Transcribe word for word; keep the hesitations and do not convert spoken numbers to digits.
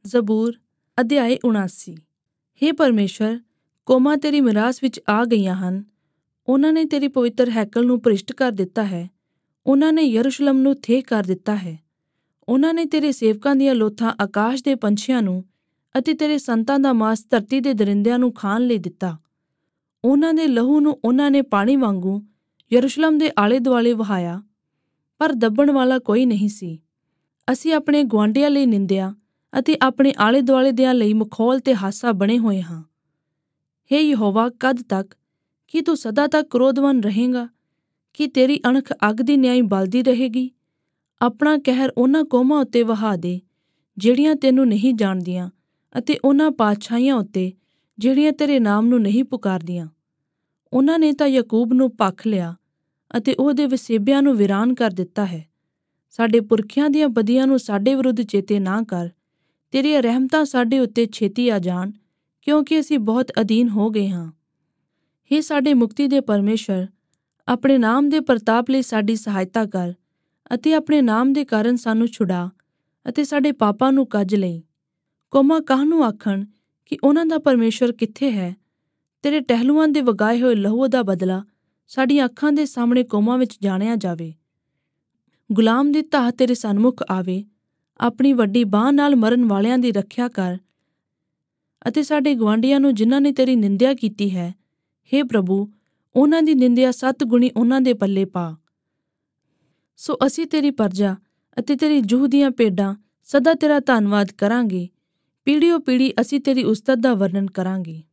ਜ਼ਬੂਰ ਅਧਿਆਇ ਉਣਾਸੀ। ਹੇ ਪਰਮੇਸ਼ਰ, ਕੌਮਾਂ ਤੇਰੀ ਮਿਰਾਸ ਵਿੱਚ ਆ ਗਈਆਂ ਹਨ। ਉਹਨਾਂ ਨੇ ਤੇਰੀ ਪਵਿੱਤਰ ਹੈਕਲ ਨੂੰ ਭ੍ਰਿਸ਼ਟ ਕਰ ਦਿੱਤਾ ਹੈ। ਉਹਨਾਂ ਨੇ ਯਰੂਸ਼ਲਮ ਨੂੰ ਥੇਹ ਕਰ ਦਿੱਤਾ ਹੈ। ਉਹਨਾਂ ਨੇ ਤੇਰੇ ਸੇਵਕਾਂ ਦੀਆਂ ਲੋਥਾਂ ਆਕਾਸ਼ ਦੇ ਪੰਛੀਆਂ ਨੂੰ ਅਤੇ ਤੇਰੇ ਸੰਤਾਂ ਦਾ ਮਾਸ ਧਰਤੀ ਦੇ ਦਰਿੰਦਿਆਂ ਨੂੰ ਖਾਣ ਲਈ ਦਿੱਤਾ। ਉਹਨਾਂ ਦੇ ਲਹੂ ਨੂੰ ਉਹਨਾਂ ਨੇ ਪਾਣੀ ਵਾਂਗੂ ਯਰੂਸ਼ਲਮ ਦੇ ਆਲੇ ਦੁਆਲੇ ਵਹਾਇਆ, ਪਰ ਦੱਬਣ ਵਾਲਾ ਕੋਈ ਨਹੀਂ ਸੀ। ਅਸੀਂ ਆਪਣੇ ਗੁਆਂਢੀਆਂ ਲਈ ਨਿੰਦਿਆ ਅਤੇ ਆਪਣੇ ਆਲੇ ਦੁਆਲੇ ਦਿਆਂ ਲਈ ਮਖੌਲ ਤੇ ਹਾਸਾ ਬਣੇ ਹੋਏ ਹਾਂ। ਹੇ ਯਹੋਵਾ, ਕਦ ਤੱਕ? ਕੀ ਤੂੰ ਸਦਾ ਤੱਕ ਕ੍ਰੋਧਵਾਨ ਰਹੇਂਗਾ? ਕੀ ਤੇਰੀ ਅਣਖ ਅੱਗ ਦੀ ਨਿਆਈ ਬਲਦੀ ਰਹੇਗੀ? ਆਪਣਾ ਕਹਿਰ ਉਹਨਾਂ ਕੌਮਾਂ ਉੱਤੇ ਵਹਾ ਦੇ ਜਿਹੜੀਆਂ ਤੈਨੂੰ ਨਹੀਂ ਜਾਣਦੀਆਂ, ਅਤੇ ਉਹਨਾਂ ਪਾਤਸ਼ਾਹੀਆਂ ਉੱਤੇ ਜਿਹੜੀਆਂ ਤੇਰੇ ਨਾਮ ਨੂੰ ਨਹੀਂ ਪੁਕਾਰਦੀਆਂ। ਉਹਨਾਂ ਨੇ ਤਾਂ ਯਾਕੂਬ ਨੂੰ ਭਖ ਲਿਆ ਅਤੇ ਉਹਦੇ ਵਸੇਬਿਆਂ ਨੂੰ ਵੀਰਾਨ ਕਰ ਦਿੱਤਾ ਹੈ। ਸਾਡੇ ਪੁਰਖਿਆਂ ਦੀਆਂ ਬਦੀਆਂ ਨੂੰ ਸਾਡੇ ਵਿਰੁੱਧ ਚੇਤੇ ਨਾ ਕਰ। ਤੇਰੀਆਂ ਰਹਿਮਤਾਂ ਸਾਡੇ ਉੱਤੇ ਛੇਤੀ ਆ ਜਾਣ, ਕਿਉਂਕਿ ਅਸੀਂ ਬਹੁਤ ਅਧੀਨ ਹੋ ਗਏ ਹਾਂ। ਹੇ ਸਾਡੇ ਮੁਕਤੀ ਦੇ ਪਰਮੇਸ਼ਰ, ਆਪਣੇ ਨਾਮ ਦੇ ਪ੍ਰਤਾਪ ਲਈ ਸਾਡੀ ਸਹਾਇਤਾ ਕਰ ਅਤੇ ਆਪਣੇ ਨਾਮ ਦੇ ਕਾਰਨ ਸਾਨੂੰ ਛੁਡਾ ਅਤੇ ਸਾਡੇ ਪਾਪਾਂ ਨੂੰ ਕੱਜ ਲਈ। ਕੌਮਾਂ ਕਾਹਨੂੰ ਆਖਣ ਕਿ ਉਹਨਾਂ ਦਾ ਪਰਮੇਸ਼ਰ ਕਿੱਥੇ ਹੈ? ਤੇਰੇ ਟਹਿਲੂਆਂ ਦੇ ਵਗਾਏ ਹੋਏ ਲਹੂ ਦਾ ਬਦਲਾ ਸਾਡੀਆਂ ਅੱਖਾਂ ਦੇ ਸਾਹਮਣੇ ਕੌਮਾਂ ਵਿੱਚ ਜਾਣਿਆ ਜਾਵੇ। ਗੁਲਾਮ ਦੀ ਧਾਹ ਤੇਰੇ ਸਨਮੁਖ ਆਵੇ। ਆਪਣੀ ਵੱਡੀ ਬਾਂਹ ਨਾਲ ਮਰਨ ਵਾਲਿਆਂ ਦੀ ਰੱਖਿਆ ਕਰ ਅਤੇ ਸਾਡੇ ਗੁਆਂਢੀਆਂ ਨੂੰ ਜਿਨ੍ਹਾਂ ਨੇ ਤੇਰੀ ਨਿੰਦਿਆ ਕੀਤੀ ਹੈ, ਹੇ ਪ੍ਰਭੂ, ਉਹਨਾਂ ਦੀ ਨਿੰਦਿਆ ਸੱਤ ਗੁਣੀ ਉਹਨਾਂ ਦੇ ਪੱਲੇ ਪਾ। ਸੋ ਅਸੀਂ ਤੇਰੀ ਪਰਜਾ ਅਤੇ ਤੇਰੀ ਜੂਹ ਦੀਆਂ ਭੇਡਾਂ ਸਦਾ ਤੇਰਾ ਧੰਨਵਾਦ ਕਰਾਂਗੇ। ਪੀੜ੍ਹੀਓ ਪੀੜ੍ਹੀ ਅਸੀਂ ਤੇਰੀ ਉਸਤਤ ਦਾ ਵਰਣਨ ਕਰਾਂਗੇ।